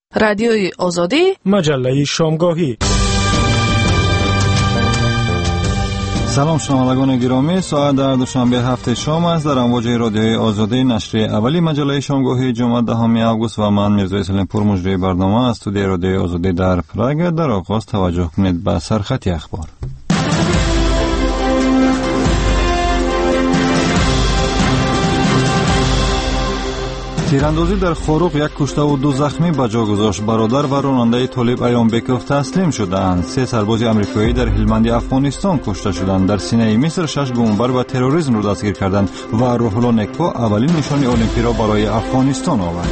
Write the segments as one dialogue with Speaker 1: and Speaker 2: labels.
Speaker 1: رادیوی آزادی،
Speaker 2: مجله شامگاهی.
Speaker 3: سلام شنوندگان گرامی، ساعت در دوشنبه هفته شام است. در امواج رادیوی آزادی نشر اولی مجله شامگاهی جمعه 10 آگوست و من میرزا سلیمپور مجری برنامه از استودیوی رادیوی آزادی در پراگ. در آغاز توجه کنید به سرخط اخبار. تیراندازی در خاروق یک کشته و 2 زخمی به جا گذاشت. برادر و راننده طالب ایامبکوف تسلیم شدند. 3 سرباز آمریکایی در هلمند افغانستان کشته شدند. در سینه مصر 6 گمانبر به تروریسم را دستگیر کردند و روح الله نکبو اولین نشان المپی را برای افغانستان آورد.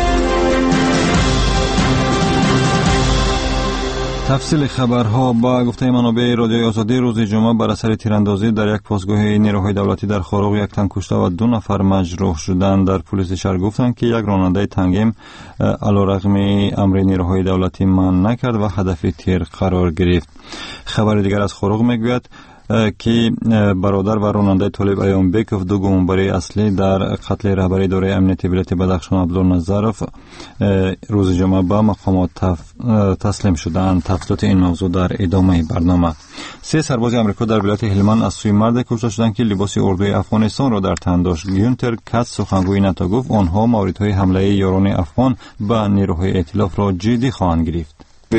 Speaker 3: تفصیل خبرها با گفته منابع رادیوی آزادی روز جمعه بر اثر تیراندازی در یک پاسگاه نیروهای دولتی در خاروق 1 تن کشته و 2 نفر مجروح شدند. در پلیس شهر گفتند که یک راننده تنگیم علیرغم امر نیروهای دولتی منع نکرد و هدف تیر قرار گرفت. خبر دیگر از خاروق میگوید که برادر و راننده طالب ایامبکوف 2 گمانبر اصلی در قتل رهبر اداره امنیتی ولایت بدخشان عبدالنظرف روز جمعه به مقامات تسلیم شدند. تفصیلات این موضوع در ادامه برنامه. 3 سرباز آمریکا در ولایت هلمند از سوی مرد کشته شدند که لباس اردوی افغانستان را در تن داشت. گیونتر کاتس سخنگوی ناتو گفت آنها موردهای حمله یاران افغان به نیروهای ائتلاف را جدی خواهند گرفت.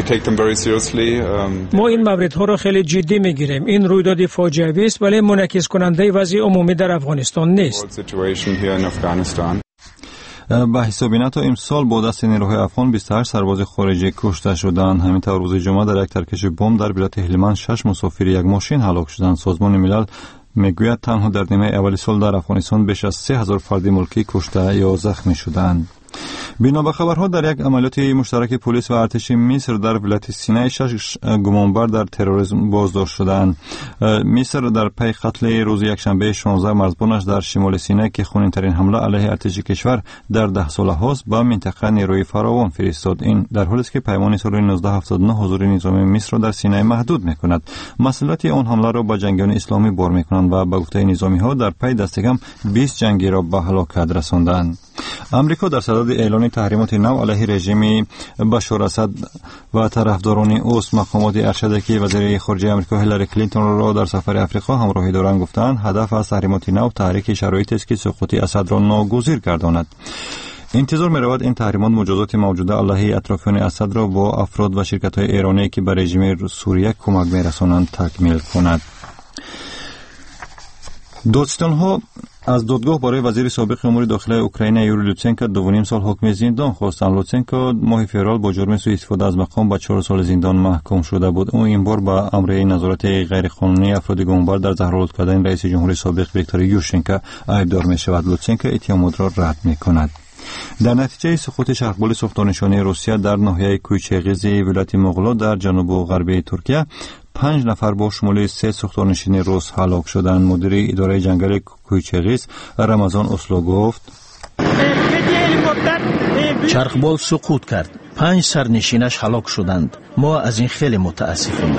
Speaker 2: ما این موردها را خیلی جدی میگیریم. این رویداد فاجعه‌ای است ولی منعکس کننده وضع عمومی در افغانستان نیست.
Speaker 3: به حساب ناتو امسال با دست نیروهای افغان 28 سرباز خارجی کشته شدند. همینطور روز جمعه در یک ترکش بمب در ولایت هلمند 6 مسافر یک ماشین هلاک شدند. سازمان ملل میگوید تنها در نیمه اول سال در افغانستان بیش از 3000 فرد ملکی کشته یا زخمی شدند. بنا به خبرها در یک عملیات مشترک پلیس و ارتش مصر در ولایت سینای 6 گمانبر در تروریسم بازداشت شدند. مصر در پی قتل روز یکشنبه 16 مرزبانش در شمال سینای که خونین‌ترین حمله علیه ارتش کشور در 10 سال هاست به منطقه نیروی فراوان فرستاد. این در حالی است که پیمان سال 1979 حضور نظامی مصر را در سینای محدود می‌کند. مسئولیت آن حمله را به جنگیان اسلامی بار می‌کنند و به گفته نظامی‌ها در پی دست کم 20 جنگی را به هلاکت رساندند. امریکا در صدد اعلان تحریمات نو علیه رژیم بشار اسد و طرفداران اوست. مقامات ارشد که وزیر خارجه امریکا هیلاری کلینتون را در سفر افریقا همراهی دارند گفتند هدف از تحریمات نو تحریک شرایطی است که سقوط اسد را ناگزیر گرداند. انتظار می‌رود این تحریمات مجازات موجوده علیه اطرافیان اسد را با افراد و شرکت‌های ایرانی که به رژیم سوریه کمک می‌رسانند تکمیل کند. دادستان‌ها از دادگاه برای وزیر سابق امور داخلی اوکراین یوری لوتسنکو 2.5 سال حکم زندان خواستند. لوتسنکو ماه فوریه با جرم سوء استفاده از مقام به 4 سال زندان محکوم شده بود. او این بار به امر نظارت غیرقانونی افراد گمانبر در زهرآلود کردن رئیس جمهوری سابق ویکتور یوشچنکو ایبدار می‌شود. لوتسنکو اتهامات را رد می‌کند. در نتیجه سقوط شرقبال ساختارنشانی روسیه در ناحیه کوچه‌غیز ولایت مغلا در جنوب و غربی ترکیه 5 نفر با شمول 3 ساختارنشین روس هلاک شدند. مدیر اداره جنگل کوچه‌غیز رمضان اسلو گفت
Speaker 4: چرخبال سقوط کرد. 5 سرنشینش هلاک شدند. ما از این خیلی متاسفیم.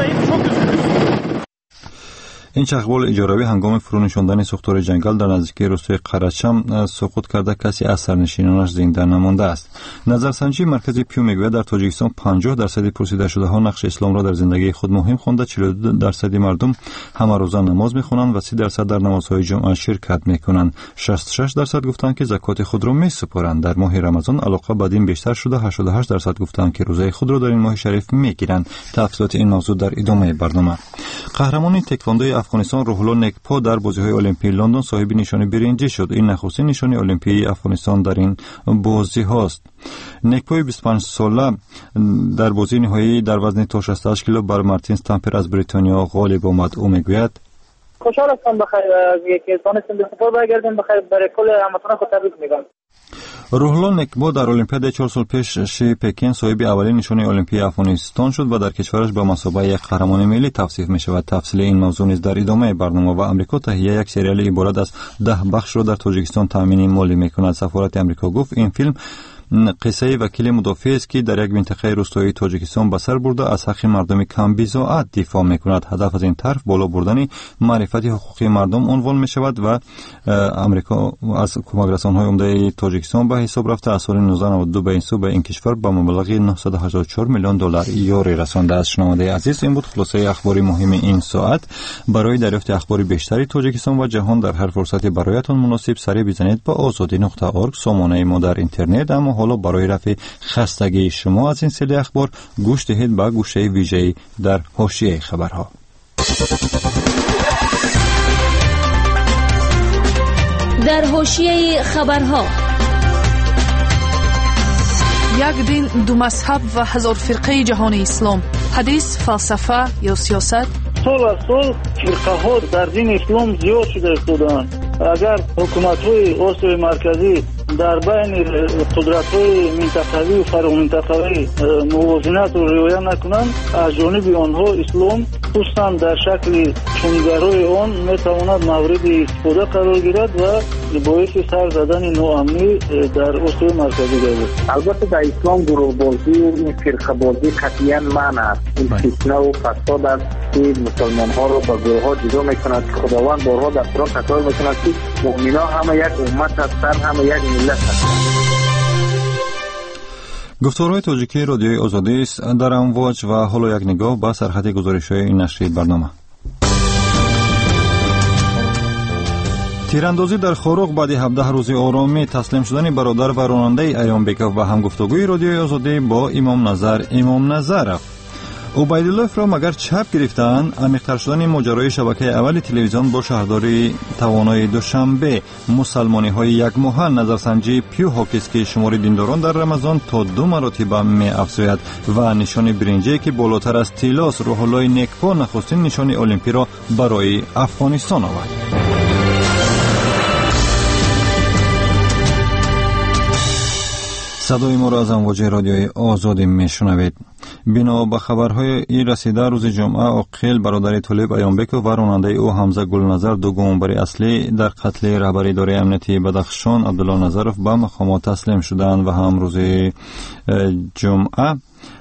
Speaker 3: این چرخبال اجاروی هنگام فرونشاندن ساختار جنگل در نزدیکی روستای قرچم سقوط کرده کسی از سرنشینانش زنده نمانده است. نظرسنجی مرکزی پیو میگوید در تاجیکستان 50% پرسیده شده ها نقش اسلام را در زندگی خود مهم خوانده، 42% مردم همه روزه نماز میخوانند و 30% در نمازهای جمعه شرکت میکنند. 66% گفتند که زکات خود را میسپارند. در ماه رمضان علاقه به دین بیشتر شده، 88% گفتند که روزه خود را در این ماه شریف میگیرند. تفصیلات این موضوع در ادامه برنامه. قهرمان تکواندو افغانستان روح الله نکبو در بازی‌های المپی لندن صاحب نشان برنجی شد. این نخستین نشان المپی افغانستان در این بازی هاست. نکبو 25 ساله در بازی نهایی در وزن تا 68 کیلو بر مارتین استامپر از بریتانیا غالب آمد. او میگوید
Speaker 5: خوشحال هستم بخیر از اینکه تونستم به سپور برگردم بخیر. برای کل هموطنان خود تبریک میگم.
Speaker 3: روح الله نکبو در المپیاد 4 سال پیش پکین صاحب اولین نشان المپی افغانستان شد و در کشورش به مثابه یک قهرمان ملی توصیف می شود. تفصیل این موضوع نیز در ادامه برنامه. و امریکا تهیه یک سریال عبارت از 10 بخش را در تاجیکستان تامین مالی می کند. سفارت امریکا گفت این فیلم قصه وکیل مدافع است که در یک منطقه روستایی تاجیکستان به سر برده از حق مردم کم بضاعت دفاع میکند. هدف از این طرح بالا بردن معرفت حقوقی مردم عنوان می شود و امریکا از کمک رسانهای عمده تاجیکستان به حساب رفته از سال 1992 به این سو به این کشور به مبلغ 984 میلیون دلار یوری رسانده است. شنونده عزیز، این بود خلاصه اخباری مهم این ساعت. برای دریافت اخبار بیشتری تاجیکستان و جهان در هر فرصتی برایتان مناسب سری بزنید با azadi.org سامانه ما در اینترنت. اما حالا برای رفع خستگی شما از این سری اخبار گوش دهید به گوشه ویژه‌ای در حاشیه خبرها.
Speaker 1: در حاشیه خبرها:
Speaker 6: یک دین، دو مذهب و هزار فرقه جهان اسلام. حدیث، فلسفه یا سیاست؟
Speaker 7: سال از سال فرقه ها در دین اسلام زیاد شده بودند. اگر حکومت‌های آسیای مرکزی در بین قدرت‌های منطقوی و فرامنطقوی موازنت و رعایت نکنند، از جانب آنها اسلام خصوصا در شکل چونگرای آن میتواند مورد استفاده قرار گیرد و باعث سر زدن ناامنی در آسیای مرکزی گردد.
Speaker 5: البته در اسلام گروه بازی و این فرقه بازی قطعاً منع است. این فتنه و فساد است که مسلمان‌ها را با گروه‌ها جدا می‌کند. خداوند بارها در قرآن تکرار می‌کند که مؤمنان همه یک امت هستند، همه یک ملت هستند.
Speaker 3: گفتارهای تاجیکی رادیوی آزادی است در امواج و حالا یک نگاه به سرخط گزارش‌های این نشریه برنامه. تیراندازی در خاروق بعد 17 روز آرامی، تسلیم شدن برادر و راننده ایامبکوف و همگفتگوی رادیوی آزادی با امام نظرov. عبیدالله را مگر چپ گرفتند؟ عمیق‌تر شدن ماجرای شبکه اول تلویزیون با شهرداری توانای دوشنبه، مسلمانی‌های یک ماه، نظرسنجی پیو هاکیس که شمار دینداران در رمضان تا 2 مراتب می‌افزاید و نشان برنجی که بالاتر از طلاست، روح الله نیکپا نخستین نشان المپی را برای افغانستان آورد. صدای ما را از امواج رادیوی آزادی میشنوید. بنا به خبرهای این رسیده، روز جمعه عاقل برادر طالب ایامبکوف و راننده او حمزه گلنظر، دو گمانبر اصلی در قتل رهبر اداره امنیتی بدخشان عبدالله نظرov به مقامات تسلیم شدند و هم روز جمعه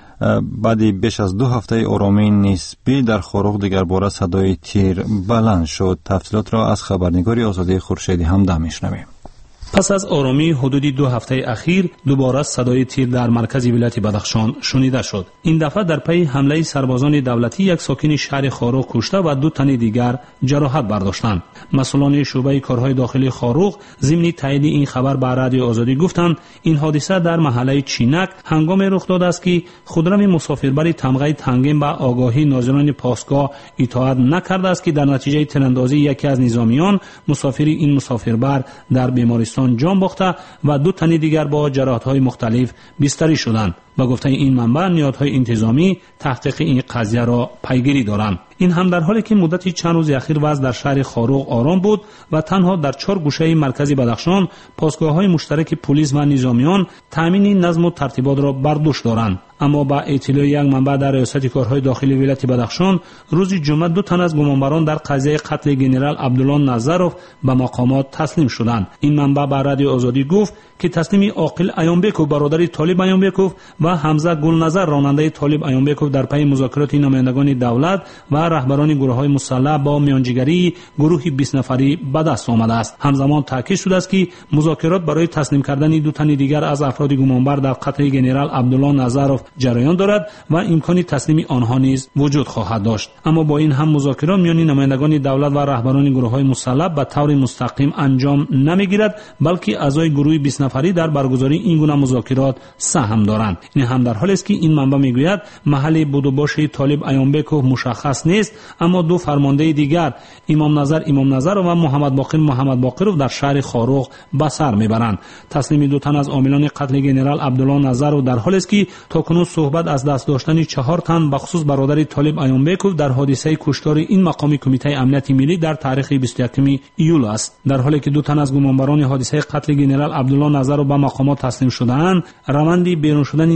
Speaker 3: بعد بیش از 2 هفته آرامی نسبی در خاروق دیگر باره صدای تیر بلند شد. تفصیلات را از خبرنگار آزادی خورشیدی همدم میشنویم.
Speaker 8: پس از آرامی حدود 2 هفته اخیر دوباره صدای تیر در مرکز ولایت بدخشان شنیده شد. این دفعه در پی حمله سربازان دولتی یک ساکن شهر خاروق کشته و 2 تن دیگر جراحت برداشتند. مسئولان شعبه کارهای داخلی خاروق ضمن تایید این خبر به رادیو آزادی گفتند این حادثه در محله چینک هنگام رخ داده است که خودروی مسافربر تمغه تنگین به آگاهی ناظران پاسگاه اطاعت نکرده است که در نتیجه تیراندازی یکی از نظامیان مسافری این مسافربر در بیمارستان جان باخته و 2 تن دیگر با جراحت‌های مختلف بستری شدند. و گفته این منبع نهادهای انتظامی تحقیق این قضیه را پیگیری دارند. این هم در حالی که مدتی چند روز اخیر وضع در شهر خاروق آرام بود و تنها در 4 گوشه مرکزی بدخشان پاسگاه‌های مشترک پلیس و نظامیان تامین نظم و ترتیبات را بر دوش دارند. اما با اطلاع یک منبع در ریاست کارهای داخلی ولایت بدخشان، روز جمعه 2 تن از گمانبران در قضیه قتل ژنرال عبدالله نظرov به مقامات تسلیم شدند. این منبع به رادیو آزادی گفت که تسلیم عاقل ایامبکوف برادر طالب ایامبکوف و حمزه گلنظر راننده طالب ایامبکوف در پی مذاکرات نمایندگان دولت و رهبران گروه‌های مسلح با میانجیگری گروه 20 نفری به دست آمده است. همزمان تاکید شده است که مذاکرات برای تسلیم کردن 2 تن دیگر از افراد گمانبر در قتل ژنرال عبدالله نظرov جریان دارد و امکان تسلیم آنها نیز وجود خواهد داشت. اما با این هم مذاکرات میان نمایندگان دولت و رهبران گروه‌های مسلح به طور مستقیم انجام نمیگیرد، بلکه اعضای گروه 20 نفری در برگزاری این گونه مذاکرات سهم دارند. این هم در حالی است که این منبع میگوید محل بود و باش طالب ایامبکوف مشخص نیست، اما 2 فرمانده دیگر امام نظر و محمد باقر در شهر خاروق به سر میبرند. تسلیم 2 تن از عاملان قتل ژنرال عبدالله نظرov در حالی است که تاکنون صحبت از دست داشتن 4 تن بخصوص برادر طالب ایامبکوف در حادثه کشتار این مقامی کمیته امنیت ملی در تاریخ 21 ایول است. در حالی که 2 تن از گمانبران حادثه قتل ژنرال عبدالله نظرov به مقامات تسلیم شده‌اند، روند بیرون شدن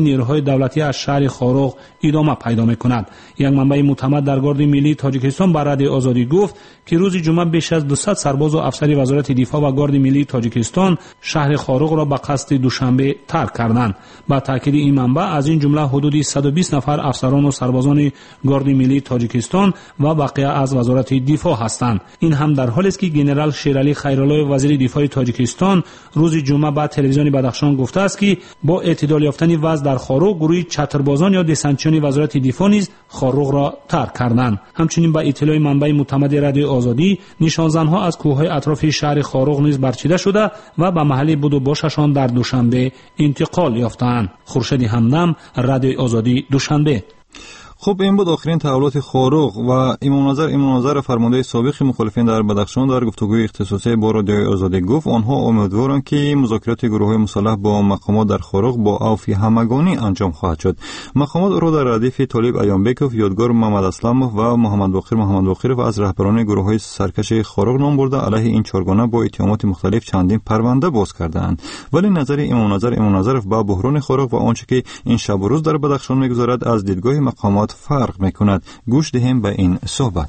Speaker 8: نیروهای دولتی از شهر خاروغ ادامه پیدا می‌کند. یک منبع معتمد در گارد ملی تاجیکستان بر رادیو آزادی گفت که روز جمعه بیش از 200 سرباز و افسر وزارت دفاع و گارد ملی تاجیکستان شهر خاروغ را به قصد دوشنبه ترک کردند. با تاکید این منبع از این جمله حدود 120 نفر افسران و سربازان گارد ملی تاجیکستان و بقیه از وزارت دفاع هستند. این هم در حالی است که ژنرال شیرعلی خیرالله وزیر دفاع تاجیکستان روز جمعه با تلویزیون بدخشان گفته است که با اعتدال یافتن وضع در خاروغ گروه چتربازان یا دسنتچیان وزارت دفاع نیز خاروغ را ترک کردند. همچنین با اطلاع منبع معتمد رادیو آزادی نشانزنها از کوههای اطراف شهر خاروغ نیز برچیده شده و به محل بود و باششان در دوشنبه انتقال یافتند. خورشید همدم، رادیو آزادی، دوشنبه.
Speaker 3: خب این بود آخرین تحولات خاروغ و امام نظر فرمانده سابق مخالفین در بدخشان در گفتگوی اختصاصی با رادیو آزادی گفت آنها امیدوارند که مذاکرات گروه‌های مسلح با مقامات در خاروغ با عفو همگانی انجام خواهد شد. مقامات او را در ردیف طالب ایانبکوف، یادگار محمد اسلامov و محمد باقرov از رهبران گروه‌های سرکش خاروغ نام برده علیه این چهارگانه با اتهامات مختلف چندین پرونده باز کردند. ولی نظر امام نظرov با بحران خاروغ و آنچه که این شب و روز در بدخشان می‌گذرد از دیدگاه مقامات فرق میکند. گوش دهیم به این صحبت.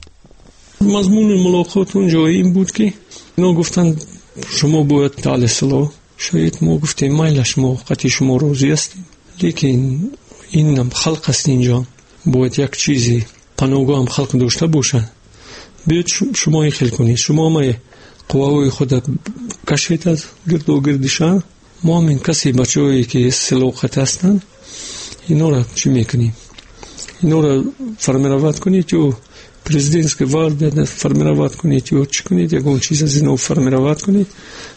Speaker 9: مضمون ملاقات اونجا این بود که اینا گفتن شما باید تعالی صلاح شاید. ما گفتیم مایلش ما قطعی شما راضی هستیم، لیکن این هم خلق است اینجا، باید یک چیزی پناهگاه هم خلق داشته باشه. بیاید شما این خیل کنید، شما ما قواوی خود کشید از گرد و گردشان، ما همین کسی بچه هایی که سلاقت هستن اینا را چی میکنیم؟ اینا را فرمانرواد کنید یا پرزیدنتسکه وارد فرمانرواد کنید یا چی کنید، یکون چیز از اینو فرمانرواد کنید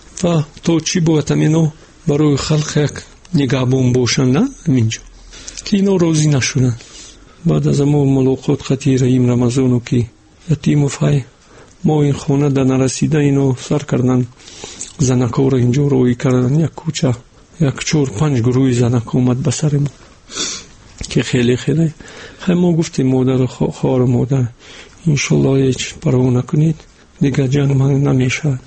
Speaker 9: و تو چی باید همینو برای خلق یک نگهبان باشن، نه همینجا که اینا روزی نشونن. بعد از ما ملاقات خطی رحیم رمضانو که یتیم و فای ما این خونه در نرسیده اینو سر کردن، زنکا را اینجا روی کردن، یک کوچه یک 4-5 گروه زنک اومد بسر ما که خیلی ما گفتیم مادر خوار مادر انشالله هیچ پروا نکنید دیگه جنگ من نمیشه،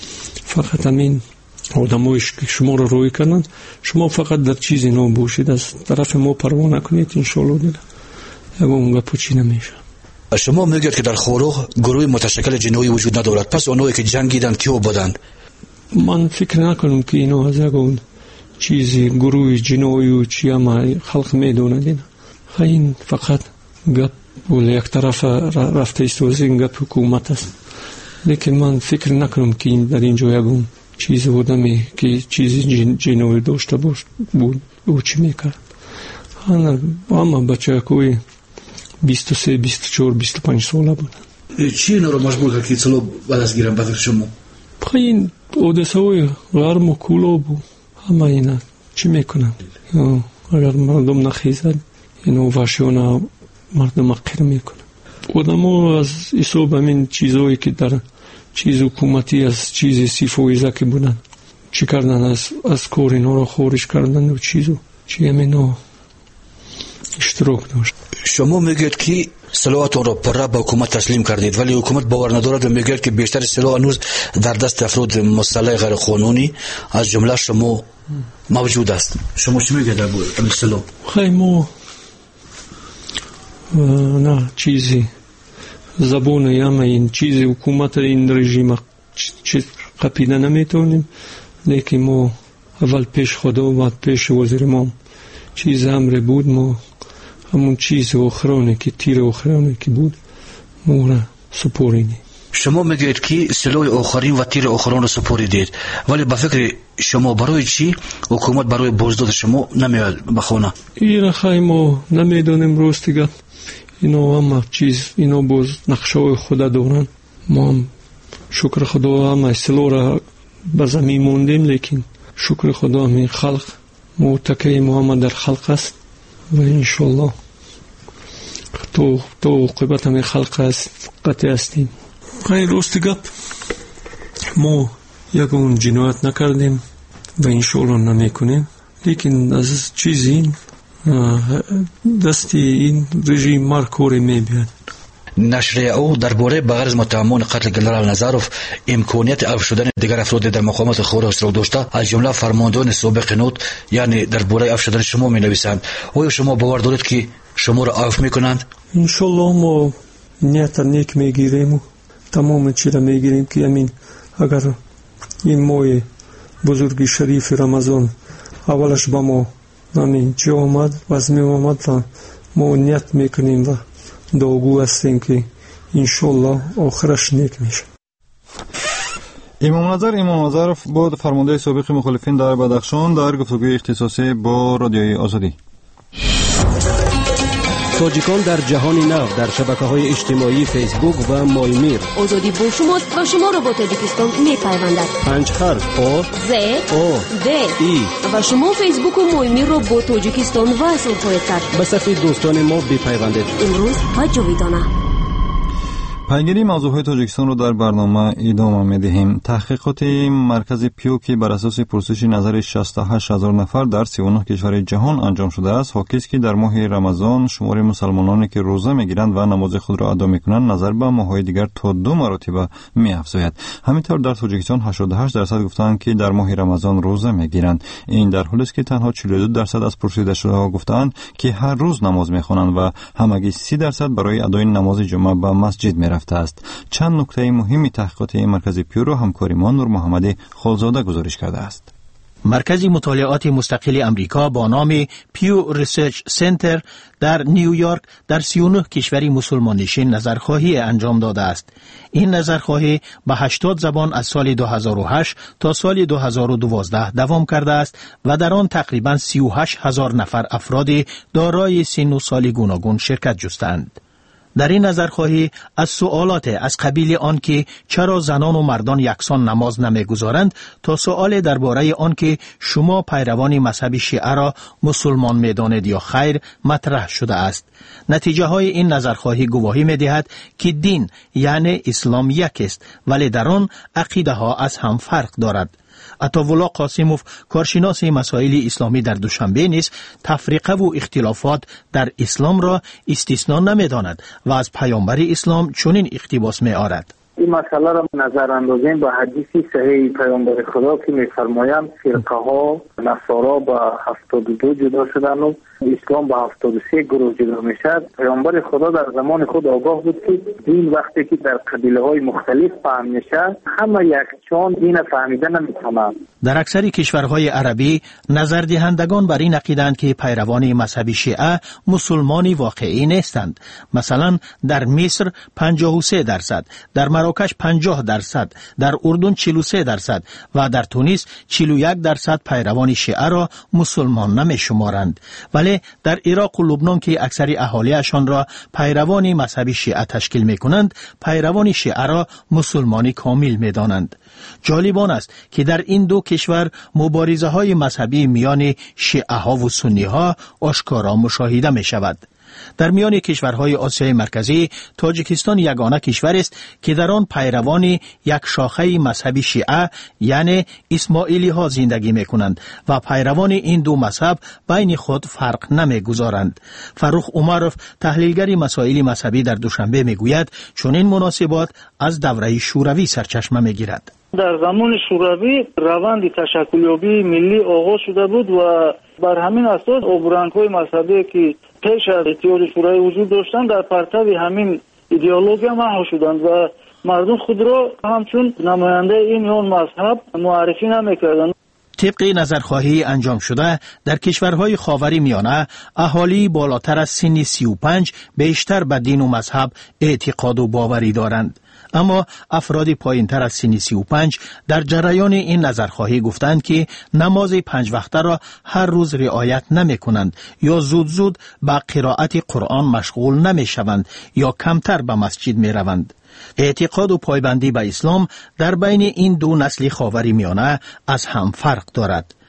Speaker 9: فقط همین آدمایش که شما رو روی کردن شما فقط در چیزی نو باشید، از طرف ما پروا نکنید انشالله دیگه اون گپ چی نمیشه.
Speaker 10: شما میگید که در خاروغ گروه متشکل جنایی وجود ندارد، پس اونایی که جنگیدن کیو بودند؟ من
Speaker 9: فکر نکنم که اینو از اون چیزی گروه جنایی و چی هم خلق میدونند. این فقط گپ و یک طرف رفته است و از این گپ حکومت است، لیکن من فکر نکنم که این در اینجا یکون چیز بودمی که چیزی جنایی داشته بود او چی میکرد. اما بچه کوی 23 24 25 ساله بودن.
Speaker 10: چی اینا رو مجبور کرد که سلو بدست گیرن بدر شما؟
Speaker 9: این حادثه های غرم و کولا بود، همه اینا چی میکنن؟ اگر مردم نخیزد اینو وحشیانه مردم قیر میکنن. آدم ها از حساب همین چیزهایی که در چیز حکومتی از چیز سیفویزه که بودن چی کردن، از کار اینا رو خارج کردن و چیزو چی همینا اشتراک داشت.
Speaker 10: شما میگید که سلاحاتون را پر به حکومت تسلیم کردید، ولی حکومت باور ندارد و میگید که بیشتر سلاح هنوز در دست افراد مسلح غیر قانونی از جمله شما موجود است. شما چی میگید در این سلاح؟
Speaker 9: ما نه چیزی زبون یا این چیزی حکومت این رژیم چیز قپیده نمیتونیم، لیکن ما اول پیش خدا و بعد پیش وزیر ما چیز امر بود، ما همون چیز آخرانه که تیر آخرانه که بود ما را سپوریدیم.
Speaker 10: شما میگید که سلاح آخرین و تیر آخران رو سپوریدید، ولی به فکر شما برای چی حکومت برای بازداد شما نمیاد بخونه؟
Speaker 9: این خیلی ما نمیدونیم راستیگه. اینا هم چیز اینا باز نقشه خدا دارن، ما هم شکر خدا هم اصلا را به زمین موندیم، لیکن شکر خدا همین خلق متکی محمد در خلق است و انشالله تو عاقبت همین خلق است قطعی هستیم. خیلی راستی گپ ما یکون جنایت نکردیم و انشالله نمیکنیم، لیکن از چیزی دستی این رژیم مارکوری میبید.
Speaker 10: نشریه او درباره به غرض متهمان قتل گنرال نظروف امکانیت عفو شدن دیگر افراد در مقامات خود را داشته، از جمله فرماندهان سابق نوت، یعنی درباره عفو شدن شما می نویسند. آیا شما باور دارید که شما را عفو میکنند؟
Speaker 9: ان شاء الله ما نیت نیک میگیریم و تمام چیز میگیریم که امین اگر این ماه بزرگ شریف رمضان اولش با ما نمی چه آمد و از می آمد ما نیت میکنیم و دعاگو هستیم که انشالله آخرش نیک میشه.
Speaker 3: امام نظروف بود فرمانده سابق مخالفین در بدخشان در گفتگوی اختصاصی با رادیوی آزادی.
Speaker 11: تاجیکان در جهان نو در شبکه‌های اجتماعی فیسبوک و مایمیر.
Speaker 1: آزادی با شماست و شما را با تاجیکستان می‌پیوندد.
Speaker 11: 5 حرف آ
Speaker 1: ز
Speaker 11: او
Speaker 1: د
Speaker 11: ای
Speaker 1: و شما فیسبوک و مایمیر را با تاجیکستان وصل خواهید کرد.
Speaker 11: به صفحه دوستان ما بپیوندید.
Speaker 1: امروز و جاویدانه.
Speaker 3: پیگیری موضوعهای تاجیکستان رو در برنامه ادامه می‌دهیم. تحقیقات مرکز پیو که بر اساس پرسش نظر 68000 نفر در 39 کشور جهان انجام شده است، حاکی است که در ماه رمضان شمار مسلمانانی که روزه می‌گیرند و نماز خود را ادا می‌کنند نظر به ماه‌های دیگر تا 2 مرتبه می‌افزاید. همینطور در تاجیکستان 88% گفتند که در ماه رمضان روزه می‌گیرند. این در حالی است که تنها 42% از پرسیده شده‌ها گفتند که هر روز نماز می‌خوانند و همگی 30% برای ادای نماز جمعه به مسجد رفته است. چند نکته مهمی تحقیقات مرکز پیو را همکاری ما نور محمد خالزاده گزارش کرده است.
Speaker 4: مرکز مطالعات مستقل امریکا با نام پیو ریسرچ سنتر در نیویورک در 39 کشوری مسلمان نشین نظرخواهی انجام داده است. این نظرخواهی به 80 زبان از سال 2008 تا سال 2012 دوام کرده است و در آن تقریباً 38000 نفر افراد دارای سن و سال گوناگون شرکت جستند. در این نظرخواهی از سوالات از قبیل آن که چرا زنان و مردان یکسان نماز نمیگذارند تا سوال درباره آن که شما پیروان مذهب شیعه را مسلمان میدانید یا خیر مطرح شده است. نتیجه های این نظرخواهی گواهی میدهد که دین یعنی اسلام یک است، ولی در آن عقیده ها از هم فرق دارد. عطاءالله قاسموف کارشناس مسائل اسلامی در دوشنبه نیز تفریقه و اختلافات در اسلام را استثنا نمی‌داند و از پیامبر اسلام چنین اقتباس می‌آورد.
Speaker 5: این مسئله را نظر اندازیم به حدیث صحیح پیامبر خدا که می‌فرمایند فرقه ها نصارا به 72 جدا شدن و اسلام به 73 گروه جدا میشد. پیامبر خدا در زمان خود آگاه بود که دین وقتی که در قبیله های مختلف فهم میشه همه یکچان دین فهمیده نمیتونند.
Speaker 4: در اکثر کشورهای عربی نظردهندگان بر این عقیدند که پیروان مذهب شیعه مسلمانی واقعی نیستند. مثلا در مصر 53%، در مراکش 50%، در اردن 43% و در تونس 41% پیروان شیعه را مسلمان نمیشمارند. ولی در عراق و لبنان که اکثر اهالیشان را پیروان مذهب شیعه تشکیل می‌کنند، پیروان شیعه را مسلمانی کامل می‌دانند. جالب آن است که در این دو کشور مبارزه‌های مذهبی میان شیعه ها و سنی ها آشکارا مشاهده می‌شود. در میان کشورهای آسیای مرکزی تاجیکستان یگانه کشور است که در آن پیروان یک شاخه مذهبی شیعه یعنی اسماعیلی ها زندگی میکنند و پیروان این دو مذهب بین خود فرق نمیگذارند. فروخ عمروف تحلیلگر مسائل مذهبی در دوشنبه میگوید چون این مناسبات از دوره شوروی سرچشمه میگیرد.
Speaker 7: در زمان شوروی روند تشکلیابی ملی آغاز شده بود و بر همین اساس اوبرانگ‌های مذهبی که پیش از اتحاد شوروی وجود داشتند در پرتو همین ایدئولوژی مهار شدند و مردم خود را همچون نماینده این یا مذهب معرفی نمی‌کردند.
Speaker 4: طبق نظرخواهی انجام شده در کشورهای خاور میانه اهالی بالاتر از سن 35 بیشتر به دین و مذهب اعتقاد و باوری دارند. اما افراد پایین‌تر از سن 35 در جریان این نظرخواهی گفتند که نماز 5 وقته را هر روز رعایت نمی‌کنند یا زود به قرائت قرآن مشغول نمی‌شوند یا کمتر به مسجد می‌روند. اعتقاد و پایبندی به اسلام در بین این دو نسل خاوری میانه از هم فرق دارد.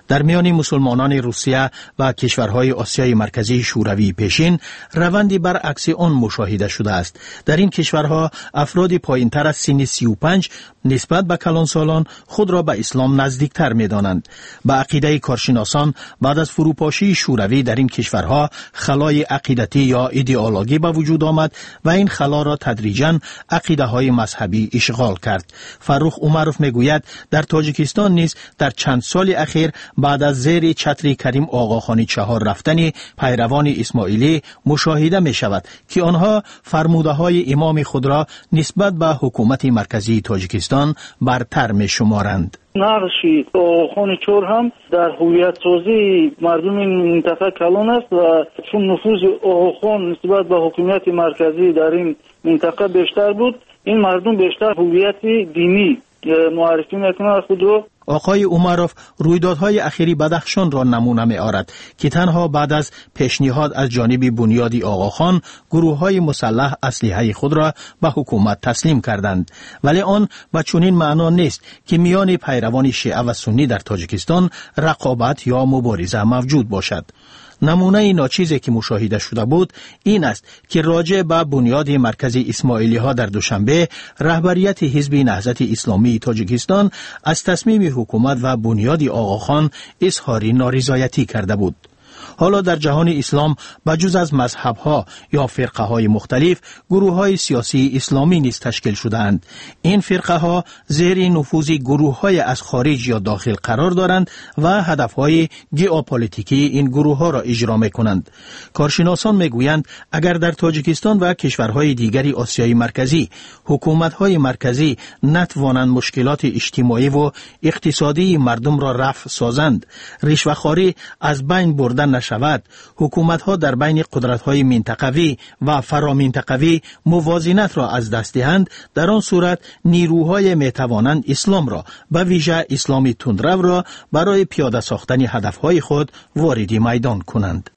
Speaker 4: در میان مسلمانان روسیه و کشورهای آسیای مرکزی شوروی پیشین روندی برعکس آن مشاهده شده است. در این کشورها افراد پایینتر از سن 35 نسبت به کلانسالان خود را به اسلام نزدیکتر می‌دانند. به عقیده کارشناسان بعد از فروپاشی شوروی در این کشورها خلای عقیدتی یا ایدئولوژی به وجود آمد و این خلا را تدریجاً عقیده‌های مذهبی اشغال کرد. فروخ عمروف میگوید در تاجیکستان نیز در چند سال اخیر بعد از زیر چتر کریم آقاخانی چهار رفتن پیروان اسماعیلی مشاهده می شود که آنها فرموده های امام خود را نسبت به حکومت مرکزی تاجیکستان برتر می شمارند.
Speaker 7: نقشی آقاخان چهار هم در هویت سازی مردم این منطقه کلان است و چون نفوذ آقاخان نسبت به حکومت مرکزی در این منطقه بیشتر بود، این مردم بیشتر هویت دینی معرفی میکنند خود را.
Speaker 4: آقای عمروف رویدادهای اخیری بدخشان را نمونه می آورد که تنها بعد از پیشنهاد از جانب بنیادی آقاخان گروه‌های مسلح اسلحه خود را به حکومت تسلیم کردند، ولی آن به چنین معنا نیست که میان پیروان شیعه و سنی در تاجیکستان رقابت یا مبارزه موجود باشد. نمونه ناچیزی که مشاهده شده بود این است که راجع به بنیاد مرکزی اسماعیلی ها در دوشنبه رهبریت حزب نهضت اسلامی تاجیکستان از تصمیم حکومت و بنیاد آقاخان اظهار نارضایتی کرده بود. حالا در جهان اسلام بجز از مذهب‌ها یا فرقه‌های مختلف گروه‌های سیاسی اسلامی نیز تشکیل شده‌اند. این فرقه‌ها زیر نفوذ گروه‌های از خارج یا داخل قرار دارند و هدف‌های ژئوپلیتیکی این گروه‌ها را اجرا می‌کنند. کارشناسان می‌گویند اگر در تاجیکستان و کشورهای دیگری آسیای مرکزی حکومت‌های مرکزی نتوانند مشکلات اجتماعی و اقتصادی مردم را رفع سازند، رشوه‌خواری از بین برده نشود، حکومت‌ها در بین قدرت‌های منطقوی و فرامنطقوی موازنت را از دست دهند، در آن صورت نیروهای میتوانند اسلام را به ویژه اسلامی تندرو را برای پیاده ساختن هدف‌های خود وارد میدان کنند.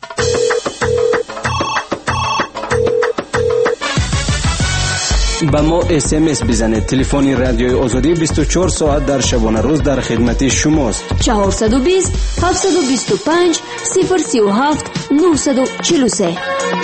Speaker 11: با ما SMS بزنید. تلفن رادیوی آزادی 24 ساعت در شبانه روز در خدمت شماست.
Speaker 1: 420 725 037 943.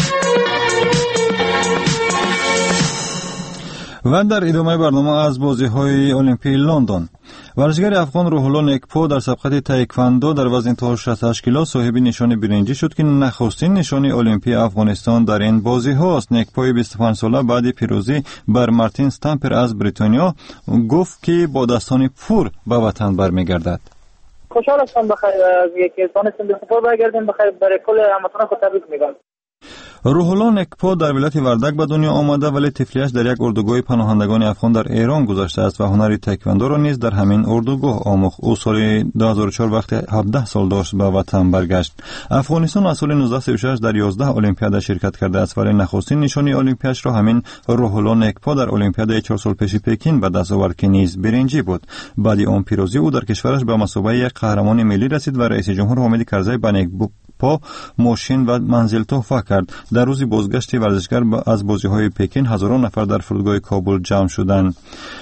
Speaker 3: و در ادامه برنامه از بازی‌های المپی لندن، ورزشگر افغان روح الله نکپو در سبقت تایکواندو در وزن تا 68 کیلو صاحب نشان برنجی شد که نخستین نشان المپی افغانستان در این بازی هاست. نکپوی 25 ساله بعد پیروزی بر مارتین ستامپر از بریتانیا گفت که با دستان پر به وطن برمیگردد.
Speaker 5: خوشحال هستم بخیر از اینکه تونستیم به سفر برگردیم بخیر. برای کل هموطنان خود تبریک میگم.
Speaker 3: روح الله نکپو در ولایت وردک به دنیا آمده ولی طفلیش در یک اردوگاه پناهندگان افغان در ایران گذشته است و هنر تایکواندو را نیز در همین اردوگاه آموخت. او سال 2004 وقتی 17 سال داشت به وطن برگشت. افغانستان از سال 1936 در 11 المپیاد شرکت کرده است ولی نخستین نشانی المپیاش را همین روح الله نکپو در المپیاد 4 سال پیش پکین به دست آورد که نیز برنجی بود. بعد آن پیروزی او در کشورش به مثابه یک قهرمان ملی رسید و رئیس جمهور حامد کرزی به نکپو ماشین و منزل تحفه کرد. در روز بازگشت ورزشگر از بازی‌های پکین هزاران نفر در فرودگاه کابل جمع شدند.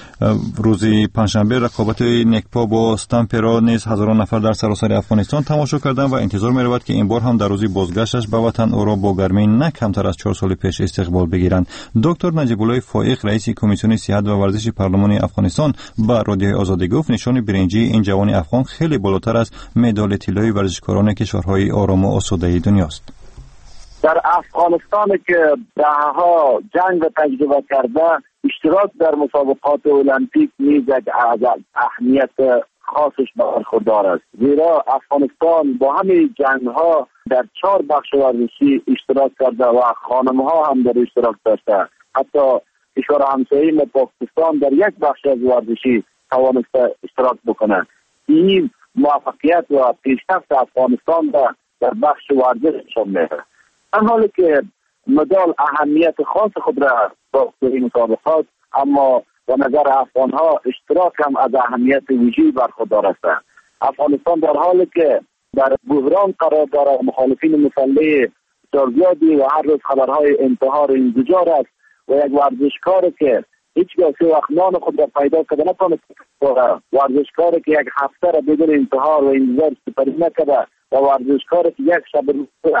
Speaker 3: روز پنجشنبه رقابت نکپو با ستامپر را نیز هزاران نفر در سراسر افغانستان تماشا کردند و انتظار می‌رود که این بار هم در روز بازگشتش به وطن او را با گرمی نه کمتر از 4 سال پیش استقبال بگیرند. دکتر نجیب الله فائق رئیس کمیسیون صحت و ورزش پارلمان افغانستان با رادیوی آزادی گفت نشان برنجی این جوان افغان خیلی بالاتر از مدال طلایی ورزشکاران کشورهای آرام و آسوده دنیاست.
Speaker 5: در افغانستان که دهها جنگ تجربه کرده، اشتراک در مسابقات المپیک نیز از اهمیت خاصش برخوردار است، زیرا افغانستان با همه جنگ‌ها در 4 بخش ورزشی اشتراک کرده و خانم‌ها هم در اشتراک داشته. حتی کشور همسایه ما پاکستان در یک بخش از ورزشی توانسته اشتراک بکنه. این موفقیت و پیشرفت افغانستان در بخش ورزش نشان می‌دهد. در حالی که مدال اهمیت خاص خود را داشت در این مسابقات، اما به نظر افغانها اشتراک هم از اهمیت ویژه‌ای برخوردار است. افغانستان در حالی که در بحران قرار دارد، مخالفین مسلح بسیار زیادی و هر روز خبرهای انتحار انزجار است و یک ورزشکار که هیچگاه سه وقت نان خود را پیدا کرده نتانست. ورزشکاری که یک هفته را بدون انتظار و انتظار سپری نکرده و ورزشکاری که یک شب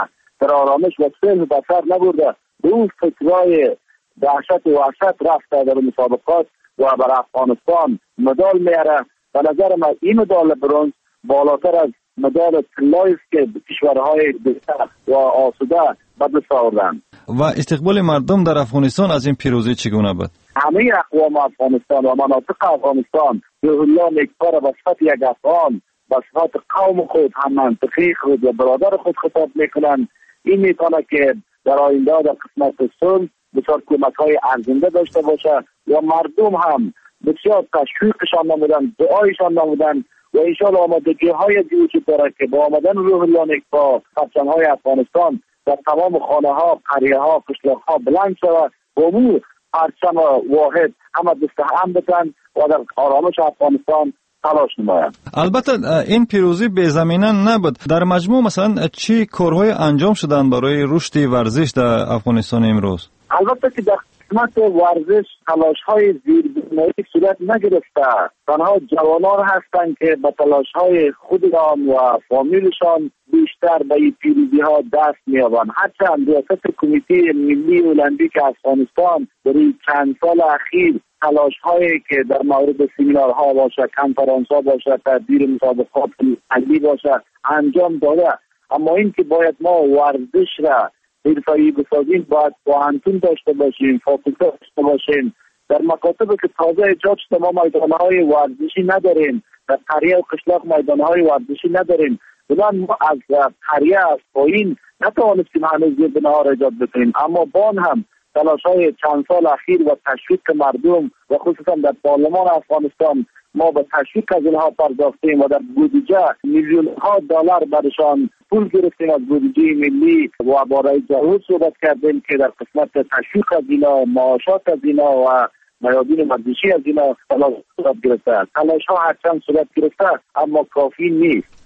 Speaker 5: در آرامش و صلح به سر نبرده به اون فکرای دهشت و وحشت رفته در مسابقات و بر افغانستان مدال میاره. به نظر من این مدال برنز بالاتر از مدال طلایی است که کشورهای دیگر و آسوده به دست آوردند.
Speaker 3: و استقبال مردم در افغانستان از این پیروزی چگونه بود؟
Speaker 5: همه اقوام افغانستان و مناطق افغانستان روح الله نیکپا را به صفت یک افغان، به صفت قوم خود، هم منطقی خود و برادر خود خطاب میکنند. این میتونه که در آینده در قسمت صلح بسیار کمک‌های ارزنده داشته باشه و مردم هم بسیار تشویقشان نمودن، دعایشان نمودن و انشاءالله آمادگی‌های وجود داره که با آمدن روح الله نیکپا پرچم‌های افغانستان در تمام خانه‌ها، قریه‌ها، قشلاق‌ها بلند شود و اون پرچم واحد همه دست هم بتن و در آرامش افغانستان تلاش نمایند.
Speaker 3: البته این پیروزی به زمینه نبود. در مجموع مثلا چی کارهای انجام شدن برای رشد ورزش در افغانستان امروز؟
Speaker 5: البته که در قسمت ورزش تلاش‌های زیربنایی صورت نگرفته. تنها جوانان هستند که با تلاش‌های خودشان و فامیلشان بیشتر به این پیروزی‌ها دست می‌یابند. هرچند ریاست کمیته ملی المپیک افغانستان در این چند سال اخیر تلاش‌هایی که در مورد سمینارها باشه، کنفرانس‌ها باشه، تدبیر مسابقات ملی باشه انجام داده، اما این که باید ما ورزش را حرفه‌ای بسازیم باید پوهنتون داشته باشیم، فاکولته داشته باشیم. در مکاتب که تازه ایجاد شده ما میدان‌های ورزشی نداریم، در قریه و قشلاق میدان‌های ورزشی نداریم. بنابراین ما از قریه از پایین نتوانستیم هنوز بناها را ایجاد بکنیم، اما بان هم تلاش‌های چند سال اخیر و تشویق مردم و خصوصا در پارلمان افغانستان ما به تشویق از اینها پرداختیم و در بودجه میلیون‌ها دلار برشان پول گرفتیم از بودجه ملی و برای جهود صحبت کردیم که در قسمت تشویق از اینا، معاشات از اینا و میادین ورزشی از اینا تلاش صورت گرفته. تلاش‌ها هرچند صورت گرفته اما کافی نیست.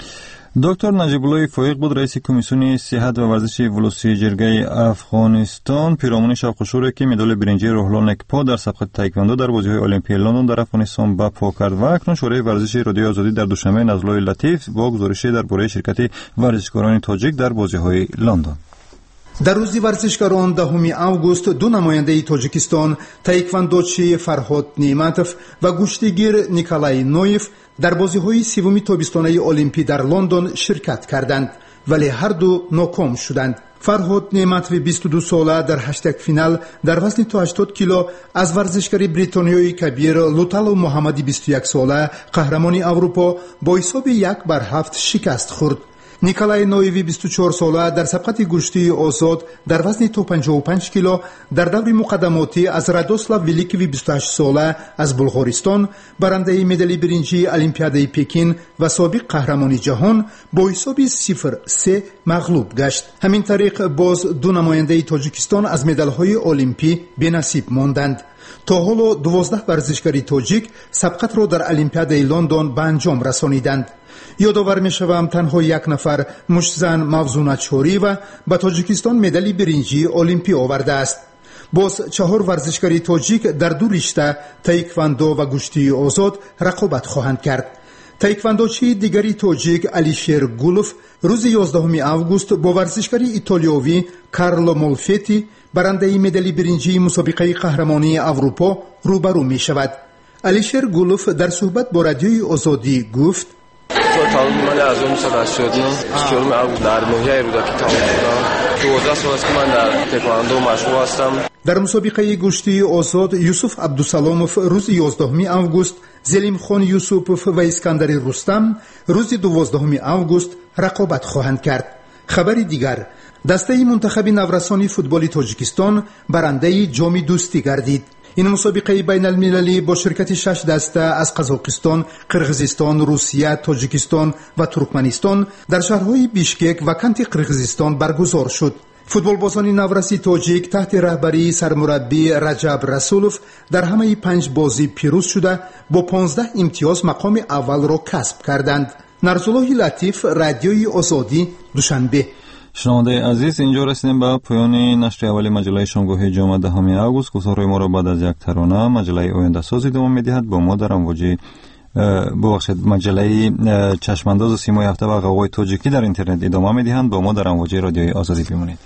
Speaker 3: دکتر نجیب الله فایق بود رئیس کمیسیون صحت و ورزش ولوسی جرگه افغانستان. پیرامون شوق و شوری که مدال برنجی روح الله نیکپا در سبقت تایکواندو در بازی‌های المپیک لندن در افغانستان برپا کرد و اکنون شورای ورزشی رادیو آزادی در دوشنبه نزلای لطیف با گزارش درباره شرکت ورزشکاران تاجیک در بازی‌های لندن.
Speaker 12: در روز ورزشکاران 10 آگوست دو نماینده تاجیکستان تایکواندوچی فرهاد نعمتوف و گوشتیگیر نیکولای نویف در بازی‌های سوم تابستانه المپی در لندن شرکت کردند ولی هر دو ناکام شدند. فرهاد نعمتوف 22 ساله در هشتگ فینال در وزن تا 80 کیلو از ورزشکار بریتانیایی کبیر لوتالو محمدی 21 ساله قهرمان اروپا با حساب 1-7 شکست خورد. نیکولای نویوی 24 ساله در سبقت گوشتی آزاد در وزن تا 55 کیلو در دور مقدماتی از رادوسلاو ویلیکوی 28 ساله از بلغارستان برنده مدال برنجی المپیاد پکین و سابق قهرمان جهان با حساب 0-3 مغلوب گشت. همین طریق باز دو نماینده تاجیکستان از مدال‌های المپی بی‌نصیب ماندند. تا حالا 12 ورزشکار تاجیک سبقت را در المپیاد لندن به انجام رسانیدند. یادآور می‌شوم تنها یک نفر مشزن موزون چوری و به تاجیکستان مدال برنجی المپی آورده است. باز 4 ورزشکار تاجیک در دو رشته تایکواندو و گوشتی آزاد رقابت خواهند کرد. تایکواندوچی دیگری تاجیک الیشیر گولوف روز 11 آگوست با ورزشکار ایتالیایی کارلو مولفتی برنده مدال برنجی مسابقه قهرمانی اروپا روبرو می‌شود. الیشیر گولوف در صحبت با رادیوی آزادی گفت:
Speaker 13: من از 1989 آگوست در ماهی رودکی تمام شدم. 12 سال است که من در تایکواندو مشغول هستم.
Speaker 12: در مسابقه گوشتی آزاد یوسف عبدالسلاموف روز 11 آگوست، زلیم خان یوسفوف و اسکندر رستم روز 12 آگوست رقابت خواهند کرد. خبر دیگر: دسته منتخب نورسانی فوتبال تاجیکستان برنده جام دوستی گردید. این مسابقه بین المللی با شرکت 6 دسته از قزاقستان، قرغیزستان، روسیه، تاجیکستان و ترکمنستان در شهرهای بیشکک و کنت قرغیزستان برگزار شد. فوتبال بازان نورسی تاجیک تحت رهبری سرمربی رجب رسولوف در همه 5 بازی پیروز شده با 15 امتیاز مقام اول را کسب کردند. نرزالله لطیف، رادیوی آزادی، دوشنبه.
Speaker 3: شنونده عزیز، اینجا رسیدیم به پایان نشر اولی مجله شامگاهی جمعه 10 آگوست. گزارهای ما را بعد از یک ترانه مجله آینده سازی دوام می‌دهد. با ما در امواج مجله چشمانداز و سیمای هفته و قوای تاجیکی در اینترنت ادامه می‌دهند. با ما در امواج رادیوی آزادی بمانید.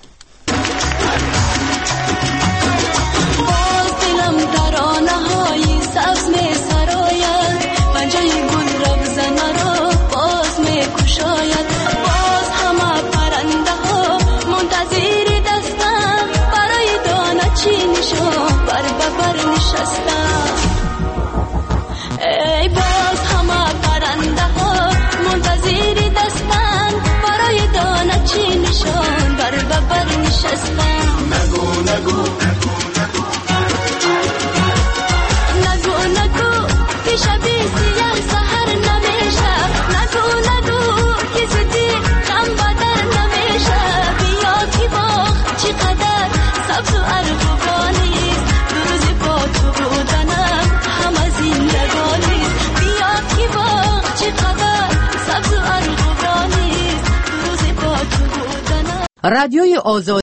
Speaker 14: رادیوی آزادی